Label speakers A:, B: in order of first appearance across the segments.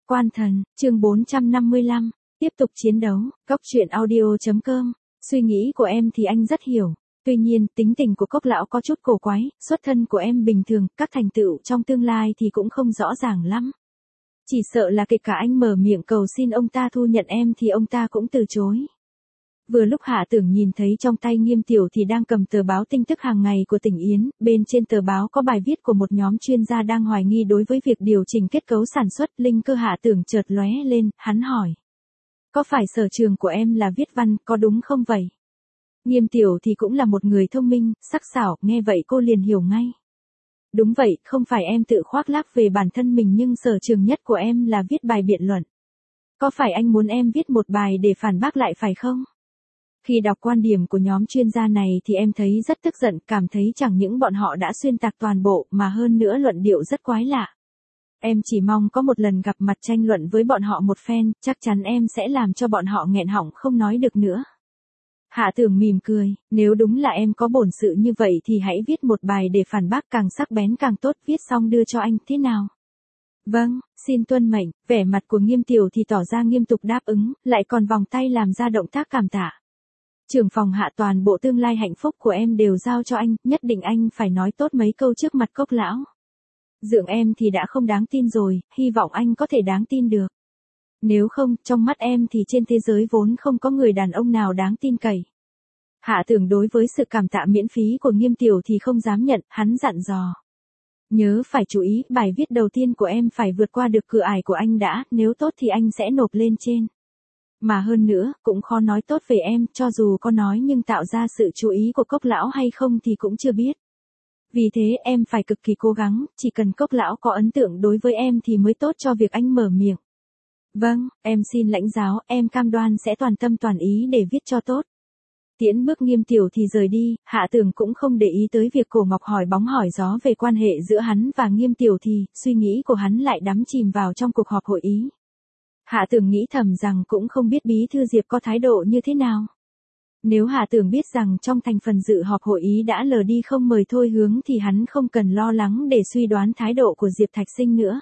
A: Quan thần, chương 455, tiếp tục chiến đấu, Cốc truyện audio.com, suy nghĩ của em thì anh rất hiểu. Tuy nhiên, tính tình của Cốc lão có chút cổ quái, xuất thân của em bình thường, các thành tựu trong tương lai thì cũng không rõ ràng lắm. Chỉ sợ là kể cả anh mở miệng cầu xin ông ta thu nhận em thì ông ta cũng từ chối. Vừa lúc Hạ Tưởng nhìn thấy trong tay Nghiêm Tiểu thì đang cầm tờ báo tin tức hàng ngày của tỉnh Yến, bên trên tờ báo có bài viết của một nhóm chuyên gia đang hoài nghi đối với việc điều chỉnh kết cấu sản xuất. Linh cơ Hạ Tưởng chợt lóe lên, hắn hỏi. Có phải sở trường của em là viết văn, có đúng không vậy? Nghiêm Tiểu thì cũng là một người thông minh, sắc sảo, nghe vậy cô liền hiểu ngay. Đúng vậy, không phải em tự khoác lác về bản thân mình nhưng sở trường nhất của em là viết bài biện luận. Có phải anh muốn em viết một bài để phản bác lại phải không? Khi đọc quan điểm của nhóm chuyên gia này thì em thấy rất tức giận, cảm thấy chẳng những bọn họ đã xuyên tạc toàn bộ mà hơn nữa luận điệu rất quái lạ. Em chỉ mong có một lần gặp mặt tranh luận với bọn họ một phen, chắc chắn em sẽ làm cho bọn họ nghẹn họng không nói được nữa. Hạ Tưởng mỉm cười, nếu đúng là em có bổn sự như vậy thì hãy viết một bài để phản bác càng sắc bén càng tốt, viết xong đưa cho anh, thế nào? Vâng, xin tuân mệnh. Vẻ mặt của Nghiêm Tiểu thì tỏ ra nghiêm túc đáp ứng, lại còn vòng tay làm ra động tác cảm tạ. Trưởng phòng Hạ, toàn bộ tương lai hạnh phúc của em đều giao cho anh, nhất định anh phải nói tốt mấy câu trước mặt Cốc lão. Dượng em thì đã không đáng tin rồi, hy vọng anh có thể đáng tin được. Nếu không, trong mắt em thì trên thế giới vốn không có người đàn ông nào đáng tin cậy. Hạ Tưởng đối với sự cảm tạ miễn phí của Nghiêm Tiểu thì không dám nhận, hắn dặn dò. Nhớ phải chú ý, bài viết đầu tiên của em phải vượt qua được cửa ải của anh đã, nếu tốt thì anh sẽ nộp lên trên. Mà hơn nữa, cũng khó nói tốt về em, cho dù có nói nhưng tạo ra sự chú ý của Cốc lão hay không thì cũng chưa biết. Vì thế em phải cực kỳ cố gắng, chỉ cần Cốc lão có ấn tượng đối với em thì mới tốt cho việc anh mở miệng. Vâng, em xin lãnh giáo, em cam đoan sẽ toàn tâm toàn ý để viết cho tốt. Tiễn bước Nghiêm Tiểu thì rời đi, Hạ Tưởng cũng không để ý tới việc Cổ Ngọc hỏi bóng hỏi gió về quan hệ giữa hắn và Nghiêm Tiểu thì, suy nghĩ của hắn lại đắm chìm vào trong cuộc họp hội ý. Hạ Tưởng nghĩ thầm rằng cũng không biết bí thư Diệp có thái độ như thế nào. Nếu Hạ Tưởng biết rằng trong thành phần dự họp hội ý đã lờ đi không mời Thôi Hướng thì hắn không cần lo lắng để suy đoán thái độ của Diệp Thạch Sinh nữa.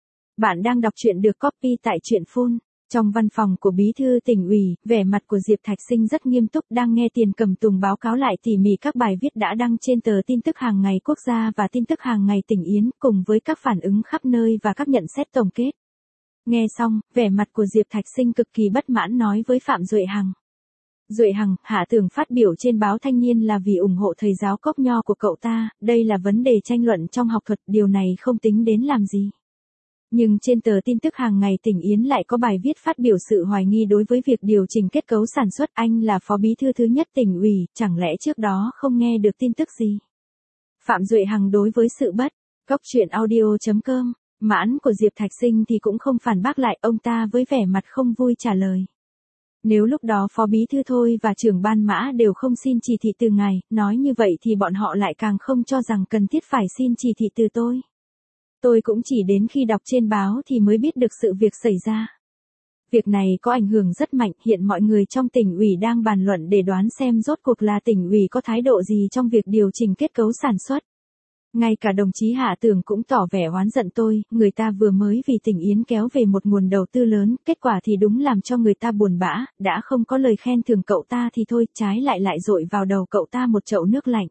A: Bạn đang đọc truyện được copy tại truyện phun. Trong văn phòng của bí thư tỉnh ủy, vẻ mặt của Diệp Thạch Sinh rất nghiêm túc đang nghe Tiền Cầm Tùng báo cáo lại tỉ mỉ các bài viết đã đăng trên tờ tin tức hàng ngày quốc gia và tin tức hàng ngày tỉnh Yến cùng với các phản ứng khắp nơi và các nhận xét tổng kết. Nghe xong, vẻ mặt của Diệp Thạch Sinh cực kỳ bất mãn nói với Phạm Duệ Hằng. Duệ Hằng, Hạ Tưởng phát biểu trên báo Thanh Niên là vì ủng hộ thầy giáo Cốc Nho của cậu ta, đây là vấn đề tranh luận trong học thuật, điều này không tính đến làm gì. Nhưng trên tờ tin tức hàng ngày tỉnh Yến lại có bài viết phát biểu sự hoài nghi đối với việc điều chỉnh kết cấu sản xuất. Anh là phó bí thư thứ nhất tỉnh ủy, chẳng lẽ trước đó không nghe được tin tức gì? Phạm Duệ Hằng đối với sự bất, Cốc truyện audio.com, mãn của Diệp Thạch Sinh thì cũng không phản bác lại, ông ta với vẻ mặt không vui trả lời. Nếu lúc đó phó bí thư Thôi và trưởng ban Mã đều không xin chỉ thị từ ngài, nói như vậy thì bọn họ lại càng không cho rằng cần thiết phải xin chỉ thị từ tôi. Tôi cũng chỉ đến khi đọc trên báo thì mới biết được sự việc xảy ra. Việc này có ảnh hưởng rất mạnh, hiện mọi người trong tỉnh ủy đang bàn luận để đoán xem rốt cuộc là tỉnh ủy có thái độ gì trong việc điều chỉnh kết cấu sản xuất. Ngay cả đồng chí Hạ Tưởng cũng tỏ vẻ oán giận tôi, người ta vừa mới vì tỉnh Yến kéo về một nguồn đầu tư lớn, kết quả thì đúng làm cho người ta buồn bã, đã không có lời khen thưởng cậu ta thì thôi, trái lại dội vào đầu cậu ta một chậu nước lạnh.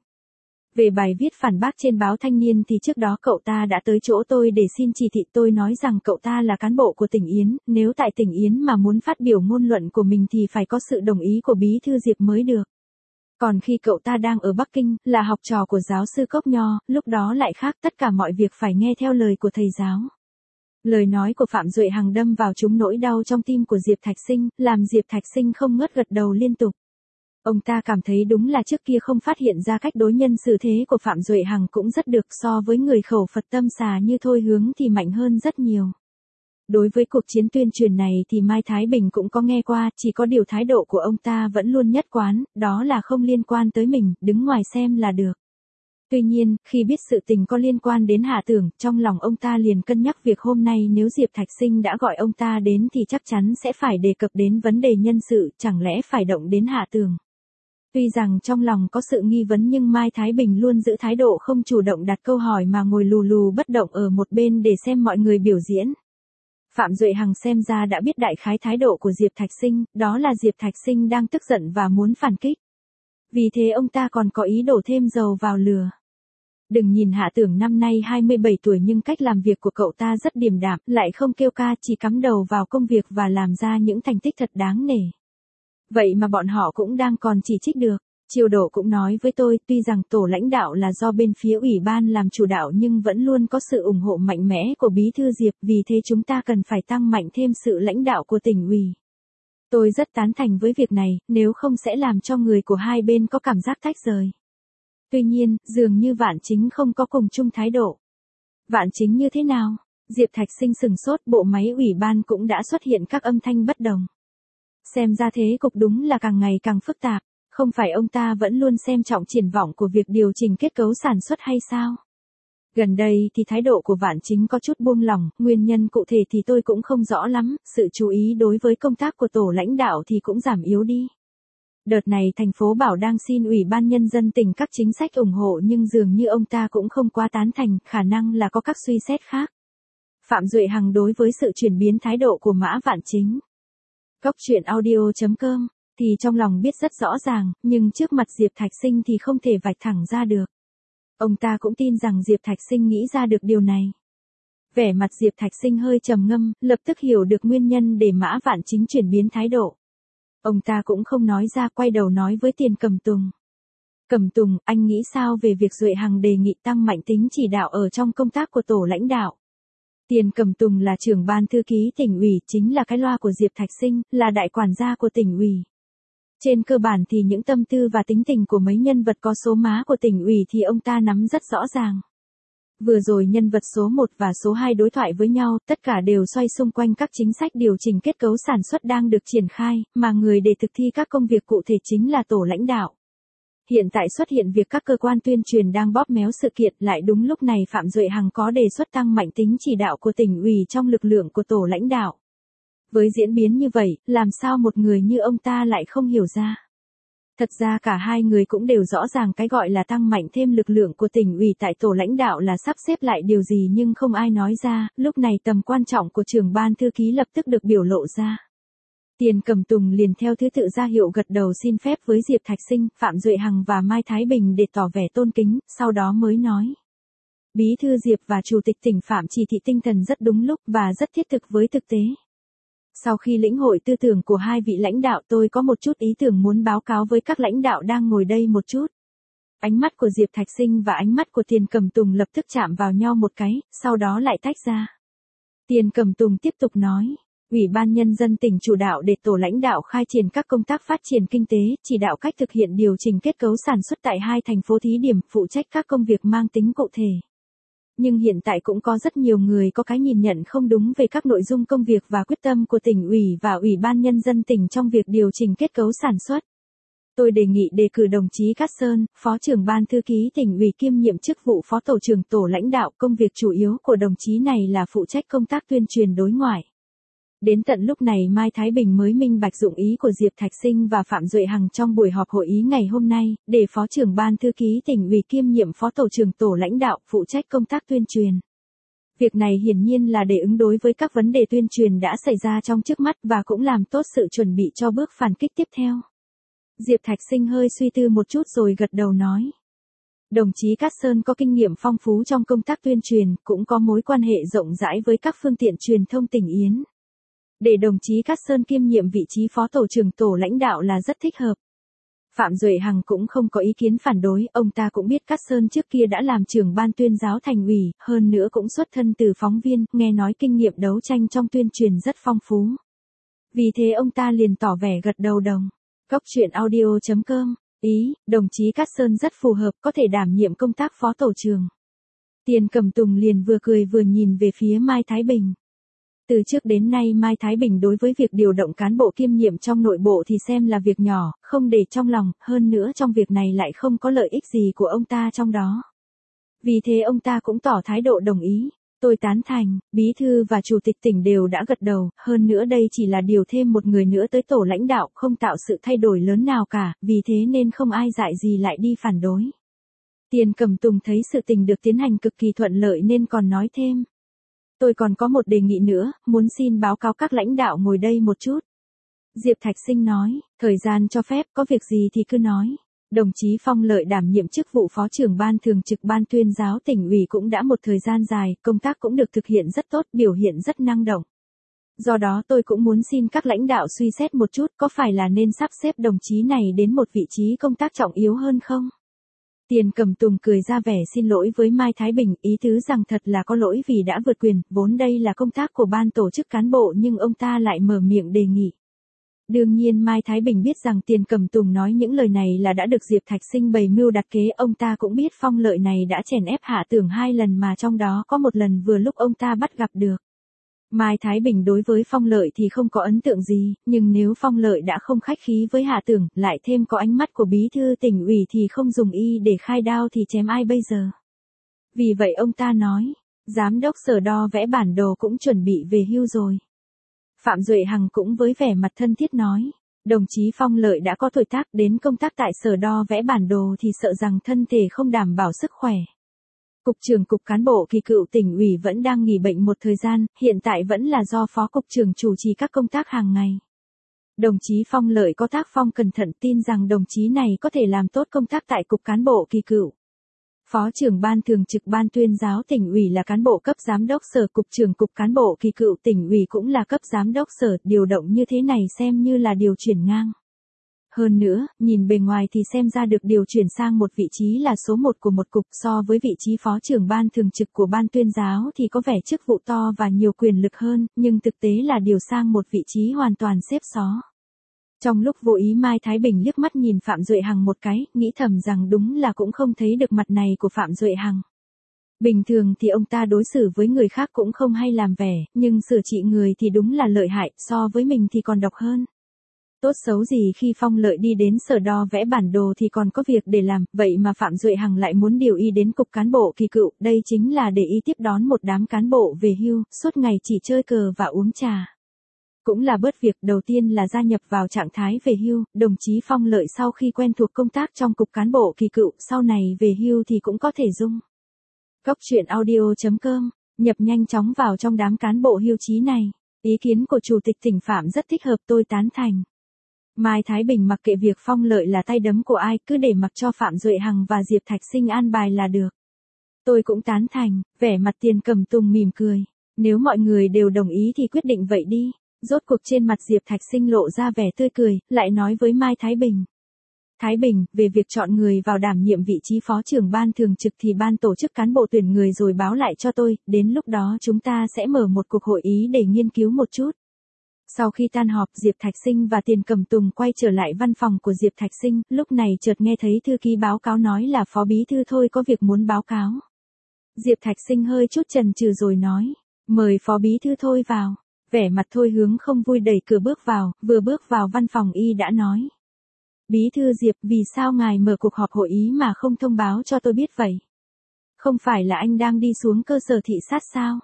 A: Về bài viết phản bác trên báo Thanh Niên thì trước đó cậu ta đã tới chỗ tôi để xin chỉ thị, tôi nói rằng cậu ta là cán bộ của tỉnh Yến, nếu tại tỉnh Yến mà muốn phát biểu ngôn luận của mình thì phải có sự đồng ý của bí thư Diệp mới được. Còn khi cậu ta đang ở Bắc Kinh, là học trò của giáo sư Cốc Nho, lúc đó lại khác, tất cả mọi việc phải nghe theo lời của thầy giáo. Lời nói của Phạm Duệ Hằng đâm vào trúng nỗi đau trong tim của Diệp Thạch Sinh, làm Diệp Thạch Sinh không ngớt gật đầu liên tục. Ông ta cảm thấy đúng là trước kia không phát hiện ra cách đối nhân xử thế của Phạm Duệ Hằng cũng rất được, so với người khẩu Phật tâm xà như Thôi Hướng thì mạnh hơn rất nhiều. Đối với cuộc chiến tuyên truyền này thì Mai Thái Bình cũng có nghe qua, chỉ có điều thái độ của ông ta vẫn luôn nhất quán, đó là không liên quan tới mình, đứng ngoài xem là được. Tuy nhiên, khi biết sự tình có liên quan đến Hạ Tưởng, trong lòng ông ta liền cân nhắc việc hôm nay nếu Diệp Thạch Sinh đã gọi ông ta đến thì chắc chắn sẽ phải đề cập đến vấn đề nhân sự, chẳng lẽ phải động đến Hạ Tưởng. Tuy rằng trong lòng có sự nghi vấn nhưng Mai Thái Bình luôn giữ thái độ không chủ động đặt câu hỏi mà ngồi lù lù bất động ở một bên để xem mọi người biểu diễn. Phạm Duệ Hằng xem ra đã biết đại khái thái độ của Diệp Thạch Sinh, đó là Diệp Thạch Sinh đang tức giận và muốn phản kích. Vì thế ông ta còn có ý đổ thêm dầu vào lửa. Đừng nhìn Hạ Tưởng năm nay 27 tuổi nhưng cách làm việc của cậu ta rất điềm đạm, lại không kêu ca, chỉ cắm đầu vào công việc và làm ra những thành tích thật đáng nể. Vậy mà bọn họ cũng đang còn chỉ trích được. Triều Đổ cũng nói với tôi, tuy rằng tổ lãnh đạo là do bên phía ủy ban làm chủ đạo nhưng vẫn luôn có sự ủng hộ mạnh mẽ của Bí thư Diệp, vì thế chúng ta cần phải tăng mạnh thêm sự lãnh đạo của tỉnh ủy. Tôi rất tán thành với việc này, nếu không sẽ làm cho người của hai bên có cảm giác tách rời. Tuy nhiên, dường như Vạn Chính không có cùng chung thái độ. Vạn Chính như thế nào? Diệp Thạch Sinh sừng sốt, bộ máy ủy ban cũng đã xuất hiện các âm thanh bất đồng. Xem ra thế cục đúng là càng ngày càng phức tạp, không phải ông ta vẫn luôn xem trọng triển vọng của việc điều chỉnh kết cấu sản xuất hay sao? Gần đây thì thái độ của Vạn Chính có chút buông lỏng, nguyên nhân cụ thể thì tôi cũng không rõ lắm, sự chú ý đối với công tác của tổ lãnh đạo thì cũng giảm yếu đi. Đợt này thành phố bảo đang xin Ủy ban Nhân dân tỉnh các chính sách ủng hộ nhưng dường như ông ta cũng không quá tán thành, khả năng là có các suy xét khác. Phạm Duệ Hằng đối với sự chuyển biến thái độ của Mã Vạn Chính. Góc truyện audio.com thì trong lòng biết rất rõ ràng, nhưng trước mặt Diệp Thạch Sinh thì không thể vạch thẳng ra được. Ông ta cũng tin rằng Diệp Thạch Sinh nghĩ ra được điều này. Vẻ mặt Diệp Thạch Sinh hơi trầm ngâm, lập tức hiểu được nguyên nhân để Mã Vạn Chính chuyển biến thái độ. Ông ta cũng không nói ra, quay đầu nói với Tiền Cẩm Tùng. Cẩm Tùng, anh nghĩ sao về việc Duệ Hằng đề nghị tăng mạnh tính chỉ đạo ở trong công tác của tổ lãnh đạo? Tiền Cẩm Tùng là trưởng ban thư ký tỉnh ủy, chính là cái loa của Diệp Thạch Sinh, là đại quản gia của tỉnh ủy. Trên cơ bản thì những tâm tư và tính tình của mấy nhân vật có số má của tỉnh ủy thì ông ta nắm rất rõ ràng. Vừa rồi nhân vật số 1 và số 2 đối thoại với nhau, tất cả đều xoay xung quanh các chính sách điều chỉnh kết cấu sản xuất đang được triển khai, mà người để thực thi các công việc cụ thể chính là tổ lãnh đạo. Hiện tại xuất hiện việc các cơ quan tuyên truyền đang bóp méo sự kiện, lại đúng lúc này Phạm Duệ Hằng có đề xuất tăng mạnh tính chỉ đạo của tỉnh ủy trong lực lượng của tổ lãnh đạo. Với diễn biến như vậy, làm sao một người như ông ta lại không hiểu ra? Thật ra cả hai người cũng đều rõ ràng cái gọi là tăng mạnh thêm lực lượng của tỉnh ủy tại tổ lãnh đạo là sắp xếp lại điều gì nhưng không ai nói ra, lúc này tầm quan trọng của trưởng ban thư ký lập tức được biểu lộ ra. Tiền Cẩm Tùng liền theo thứ tự ra hiệu gật đầu xin phép với Diệp Thạch Sinh, Phạm Duệ Hằng và Mai Thái Bình để tỏ vẻ tôn kính, sau đó mới nói. Bí thư Diệp và Chủ tịch tỉnh Phạm chỉ thị tinh thần rất đúng lúc và rất thiết thực với thực tế. Sau khi lĩnh hội tư tưởng của hai vị lãnh đạo, tôi có một chút ý tưởng muốn báo cáo với các lãnh đạo đang ngồi đây một chút. Ánh mắt của Diệp Thạch Sinh và ánh mắt của Tiền Cẩm Tùng lập tức chạm vào nhau một cái, sau đó lại tách ra. Tiền Cẩm Tùng tiếp tục nói, Ủy ban Nhân dân tỉnh chủ đạo để tổ lãnh đạo khai triển các công tác phát triển kinh tế, chỉ đạo cách thực hiện điều chỉnh kết cấu sản xuất tại hai thành phố thí điểm, phụ trách các công việc mang tính cụ thể. Nhưng hiện tại cũng có rất nhiều người có cái nhìn nhận không đúng về các nội dung công việc và quyết tâm của tỉnh ủy và Ủy ban Nhân dân tỉnh trong việc điều chỉnh kết cấu sản xuất. Tôi đề nghị đề cử đồng chí Cát Sơn, Phó trưởng ban thư ký tỉnh ủy kiêm nhiệm chức vụ Phó tổ trưởng tổ lãnh đạo, công việc chủ yếu của đồng chí này là phụ trách công tác tuyên truyền đối ngoại. Đến tận lúc này Mai Thái Bình mới minh bạch dụng ý của Diệp Thạch Sinh và Phạm Duệ Hằng trong buổi họp hội ý ngày hôm nay, để Phó trưởng ban thư ký tỉnh ủy kiêm nhiệm Phó tổ trưởng tổ lãnh đạo phụ trách công tác tuyên truyền. Việc này hiển nhiên là để ứng đối với các vấn đề tuyên truyền đã xảy ra trong trước mắt và cũng làm tốt sự chuẩn bị cho bước phản kích tiếp theo. Diệp Thạch Sinh hơi suy tư một chút rồi gật đầu nói. Đồng chí Cát Sơn có kinh nghiệm phong phú trong công tác tuyên truyền, cũng có mối quan hệ rộng rãi với các phương tiện truyền thông tỉnh Yến. Để đồng chí Cát Sơn kiêm nhiệm vị trí Phó tổ trưởng tổ lãnh đạo là rất thích hợp. Phạm Duệ Hằng cũng không có ý kiến phản đối, ông ta cũng biết Cát Sơn trước kia đã làm trưởng ban tuyên giáo thành ủy, hơn nữa cũng xuất thân từ phóng viên, nghe nói kinh nghiệm đấu tranh trong tuyên truyền rất phong phú. Vì thế ông ta liền tỏ vẻ gật đầu đồng. Góc truyện audio.com, ý, đồng chí Cát Sơn rất phù hợp, có thể đảm nhiệm công tác phó tổ trưởng. Tiền Cẩm Tùng liền vừa cười vừa nhìn về phía Mai Thái Bình. Từ trước đến nay Mai Thái Bình đối với việc điều động cán bộ kiêm nhiệm trong nội bộ thì xem là việc nhỏ, không để trong lòng, hơn nữa trong việc này lại không có lợi ích gì của ông ta trong đó. Vì thế ông ta cũng tỏ thái độ đồng ý. Tôi tán thành, bí thư và chủ tịch tỉnh đều đã gật đầu, hơn nữa đây chỉ là điều thêm một người nữa tới tổ lãnh đạo, không tạo sự thay đổi lớn nào cả, vì thế nên không ai dại gì lại đi phản đối. Tiền Cẩm Tùng thấy sự tình được tiến hành cực kỳ thuận lợi nên còn nói thêm. Tôi còn có một đề nghị nữa, muốn xin báo cáo các lãnh đạo ngồi đây một chút. Diệp Thạch Sinh nói, thời gian cho phép, có việc gì thì cứ nói. Đồng chí Phong Lợi đảm nhiệm chức vụ Phó trưởng Ban Thường trực Ban Tuyên giáo Tỉnh ủy cũng đã một thời gian dài, công tác cũng được thực hiện rất tốt, biểu hiện rất năng động. Do đó tôi cũng muốn xin các lãnh đạo suy xét một chút, có phải là nên sắp xếp đồng chí này đến một vị trí công tác trọng yếu hơn không? Tiền Cẩm Tùng cười ra vẻ xin lỗi với Mai Thái Bình, ý tứ rằng thật là có lỗi vì đã vượt quyền, vốn đây là công tác của ban tổ chức cán bộ nhưng ông ta lại mở miệng đề nghị. Đương nhiên Mai Thái Bình biết rằng Tiền Cẩm Tùng nói những lời này là đã được Diệp Thạch Sinh bày mưu đặt kế, ông ta cũng biết Phong Lợi này đã chèn ép Hạ Tưởng 2 lần mà trong đó có một lần vừa lúc ông ta bắt gặp được. Mai Thái Bình đối với Phong Lợi thì không có ấn tượng gì, nhưng nếu Phong Lợi đã không khách khí với Hạ Tưởng, lại thêm có ánh mắt của bí thư tỉnh ủy thì không dùng y để khai đao thì chém ai bây giờ. Vì vậy ông ta nói, giám đốc sở đo vẽ bản đồ cũng chuẩn bị về hưu rồi. Phạm Duệ Hằng cũng với vẻ mặt thân thiết nói, đồng chí Phong Lợi đã có tuổi tác, đến công tác tại sở đo vẽ bản đồ thì sợ rằng thân thể không đảm bảo sức khỏe. Cục trưởng Cục Cán bộ Kỳ Cựu Tỉnh ủy vẫn đang nghỉ bệnh một thời gian, hiện tại vẫn là do Phó Cục trưởng chủ trì các công tác hàng ngày. Đồng chí Phong Lợi có tác phong cẩn thận, tin rằng đồng chí này có thể làm tốt công tác tại Cục Cán bộ Kỳ Cựu. Phó trưởng Ban Thường trực Ban Tuyên giáo Tỉnh ủy là cán bộ cấp giám đốc sở, Cục trưởng Cục Cán bộ Kỳ Cựu Tỉnh ủy cũng là cấp giám đốc sở, điều động như thế này xem như là điều chuyển ngang. Hơn nữa, nhìn bề ngoài thì xem ra được điều chuyển sang một vị trí là số 1 của một cục, so với vị trí phó trưởng ban thường trực của ban tuyên giáo thì có vẻ chức vụ to và nhiều quyền lực hơn, nhưng thực tế là điều sang một vị trí hoàn toàn xếp xó. Trong lúc vô ý Mai Thái Bình liếc mắt nhìn Phạm Duệ Hằng một cái, nghĩ thầm rằng đúng là cũng không thấy được mặt này của Phạm Duệ Hằng. Bình thường thì ông ta đối xử với người khác cũng không hay làm vẻ, nhưng sửa trị người thì đúng là lợi hại, so với mình thì còn độc hơn. Tốt xấu gì khi Phong Lợi đi đến sở đo vẽ bản đồ thì còn có việc để làm, vậy mà Phạm Duệ Hằng lại muốn điều y đến Cục Cán bộ Kỳ Cựu, đây chính là để y tiếp đón một đám cán bộ về hưu, suốt ngày chỉ chơi cờ và uống trà. Cũng là bớt việc, đầu tiên là gia nhập vào trạng thái về hưu, đồng chí Phong Lợi sau khi quen thuộc công tác trong Cục Cán bộ Kỳ Cựu, sau này về hưu thì cũng có thể dung. Cốc truyện audio.com, nhập nhanh chóng vào trong đám cán bộ hưu trí này, ý kiến của Chủ tịch tỉnh Phạm rất thích hợp, tôi tán thành. Mai Thái Bình mặc kệ việc Phong Lợi là tay đấm của ai, cứ để mặc cho Phạm Duệ Hằng và Diệp Thạch Sinh an bài là được. Tôi cũng tán thành, vẻ mặt Tiền Cẩm Tùng mỉm cười. Nếu mọi người đều đồng ý thì quyết định vậy đi. Rốt cuộc trên mặt Diệp Thạch Sinh lộ ra vẻ tươi cười, lại nói với Mai Thái Bình. Thái Bình, về việc chọn người vào đảm nhiệm vị trí phó trưởng ban thường trực thì ban tổ chức cán bộ tuyển người rồi báo lại cho tôi, đến lúc đó chúng ta sẽ mở một cuộc hội ý để nghiên cứu một chút. Sau khi tan họp, Diệp Thạch Sinh và Tiền Cẩm Tùng quay trở lại văn phòng của Diệp Thạch Sinh, lúc này chợt nghe thấy thư ký báo cáo nói là Phó Bí Thư Thôi có việc muốn báo cáo. Diệp Thạch Sinh hơi chút chần chừ rồi nói, mời Phó Bí Thư Thôi vào. Vẻ mặt Thôi Hướng không vui đẩy cửa bước vào, vừa bước vào văn phòng y đã nói. Bí thư Diệp, vì sao ngài mở cuộc họp hội ý mà không thông báo cho tôi biết vậy? Không phải là anh đang đi xuống cơ sở thị sát sao?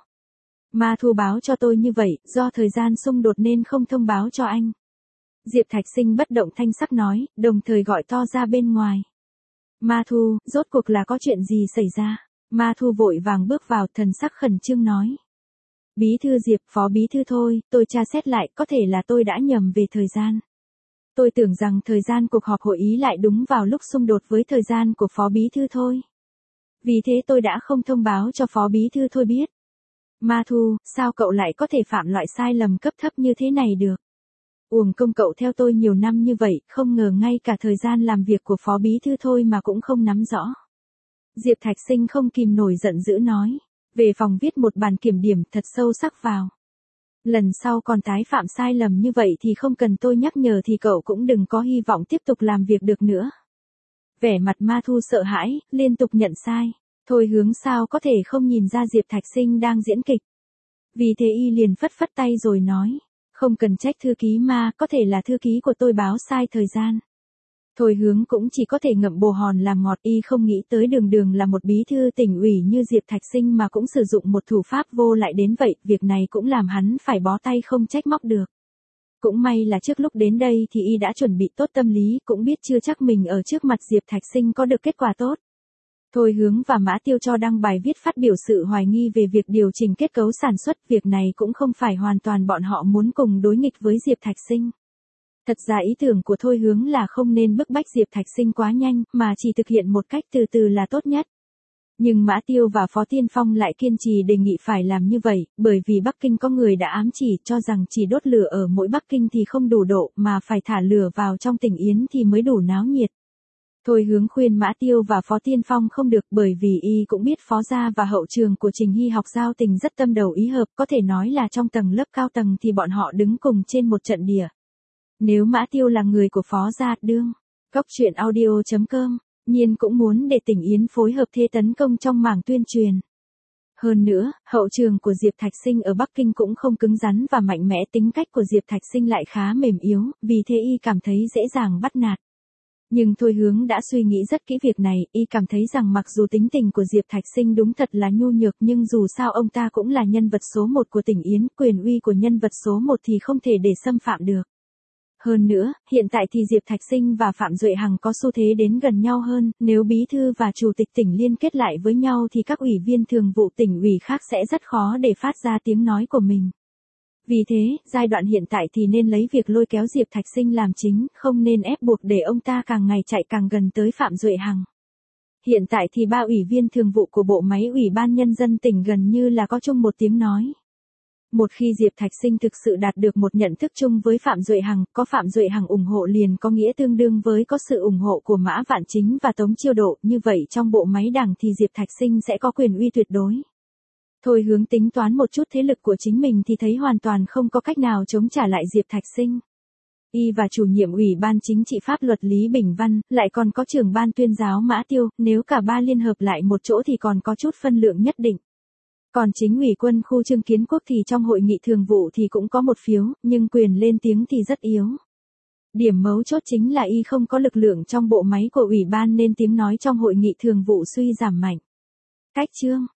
A: Ma Thu báo cho tôi như vậy, do thời gian xung đột nên không thông báo cho anh. Diệp Thạch Sinh bất động thanh sắc nói, đồng thời gọi to ra bên ngoài. Ma Thu, rốt cuộc là có chuyện gì xảy ra? Ma Thu vội vàng bước vào, thần sắc khẩn trương nói. Bí thư Diệp, Phó Bí Thư Thôi, tôi tra xét lại, có thể là tôi đã nhầm về thời gian. Tôi tưởng rằng thời gian cuộc họp hội ý lại đúng vào lúc xung đột với thời gian của Phó Bí Thư Thôi. Vì thế tôi đã không thông báo cho Phó Bí Thư Thôi biết. Ma Thu, sao cậu lại có thể phạm loại sai lầm cấp thấp như thế này được? Uổng công cậu theo tôi nhiều năm như vậy, không ngờ ngay cả thời gian làm việc của Phó Bí Thư Thôi mà cũng không nắm rõ. Diệp Thạch Sinh không kìm nổi giận dữ nói. Về phòng viết một bản kiểm điểm thật sâu sắc vào. Lần sau còn tái phạm sai lầm như vậy thì không cần tôi nhắc nhở thì cậu cũng đừng có hy vọng tiếp tục làm việc được nữa. Vẻ mặt Ma Thu sợ hãi, liên tục nhận sai. Thôi Hướng sao có thể không nhìn ra Diệp Thạch Sinh đang diễn kịch. Vì thế y liền phất phất tay rồi nói. Không cần trách thư ký Ma, có thể là thư ký của tôi báo sai thời gian. Thôi Hướng cũng chỉ có thể ngậm bồ hòn làm ngọt, y không nghĩ tới đường đường là một bí thư tỉnh ủy như Diệp Thạch Sinh mà cũng sử dụng một thủ pháp vô lại đến vậy, việc này cũng làm hắn phải bó tay không trách móc được. Cũng may là trước lúc đến đây thì y đã chuẩn bị tốt tâm lý, cũng biết chưa chắc mình ở trước mặt Diệp Thạch Sinh có được kết quả tốt. Thôi Hướng và Mã Tiêu cho đăng bài viết phát biểu sự hoài nghi về việc điều chỉnh kết cấu sản xuất, việc này cũng không phải hoàn toàn bọn họ muốn cùng đối nghịch với Diệp Thạch Sinh. Thật ra ý tưởng của Thôi Hướng là không nên bức bách Diệp Thạch Sinh quá nhanh, mà chỉ thực hiện một cách từ từ là tốt nhất. Nhưng Mã Tiêu và Phó Tiên Phong lại kiên trì đề nghị phải làm như vậy, bởi vì Bắc Kinh có người đã ám chỉ cho rằng chỉ đốt lửa ở mỗi Bắc Kinh thì không đủ độ, mà phải thả lửa vào trong tỉnh Yến thì mới đủ náo nhiệt. Thôi Hướng khuyên Mã Tiêu và Phó Tiên Phong không được, bởi vì y cũng biết Phó gia và hậu trường của Trình Hy học giao tình rất tâm đầu ý hợp, có thể nói là trong tầng lớp cao tầng thì bọn họ đứng cùng trên một trận địa. Nếu Mã Tiêu là người của Phó gia, đương Cóc Truyện Audio.com nhiên cũng muốn để tỉnh Yến phối hợp thế tấn công trong mảng tuyên truyền. Hơn nữa, hậu trường của Diệp Thạch Sinh ở Bắc Kinh cũng không cứng rắn và mạnh mẽ, tính cách của Diệp Thạch Sinh lại khá mềm yếu, vì thế y cảm thấy dễ dàng bắt nạt. Nhưng Thôi Hướng đã suy nghĩ rất kỹ việc này, y cảm thấy rằng mặc dù tính tình của Diệp Thạch Sinh đúng thật là nhu nhược, nhưng dù sao ông ta cũng là nhân vật số 1 của tỉnh Yến, quyền uy của nhân vật số 1 thì không thể để xâm phạm được. Hơn nữa, hiện tại thì Diệp Thạch Sinh và Phạm Duệ Hằng có xu thế đến gần nhau hơn, nếu bí thư và chủ tịch tỉnh liên kết lại với nhau thì các ủy viên thường vụ tỉnh ủy khác sẽ rất khó để phát ra tiếng nói của mình. Vì thế, giai đoạn hiện tại thì nên lấy việc lôi kéo Diệp Thạch Sinh làm chính, không nên ép buộc để ông ta càng ngày chạy càng gần tới Phạm Duệ Hằng. Hiện tại thì 3 ủy viên thường vụ của bộ máy Ủy ban Nhân dân tỉnh gần như là có chung một tiếng nói. Một khi Diệp Thạch Sinh thực sự đạt được một nhận thức chung với Phạm Duệ Hằng, có Phạm Duệ Hằng ủng hộ liền có nghĩa tương đương với có sự ủng hộ của Mã Vạn Chính và Tống Chiêu Độ, như vậy trong bộ máy đảng thì Diệp Thạch Sinh sẽ có quyền uy tuyệt đối. Thôi Hướng tính toán một chút thế lực của chính mình thì thấy hoàn toàn không có cách nào chống trả lại Diệp Thạch Sinh. Y và chủ nhiệm Ủy ban Chính trị Pháp luật Lý Bình Văn, lại còn có trưởng ban tuyên giáo Mã Tiêu, nếu cả ba liên hợp lại một chỗ thì còn có chút phân lượng nhất định. Còn chính ủy quân khu Trương Kiến Quốc thì trong hội nghị thường vụ thì cũng có một phiếu, nhưng quyền lên tiếng thì rất yếu. Điểm mấu chốt chính là y không có lực lượng trong bộ máy của ủy ban nên tiếng nói trong hội nghị thường vụ suy giảm mạnh. Cách chương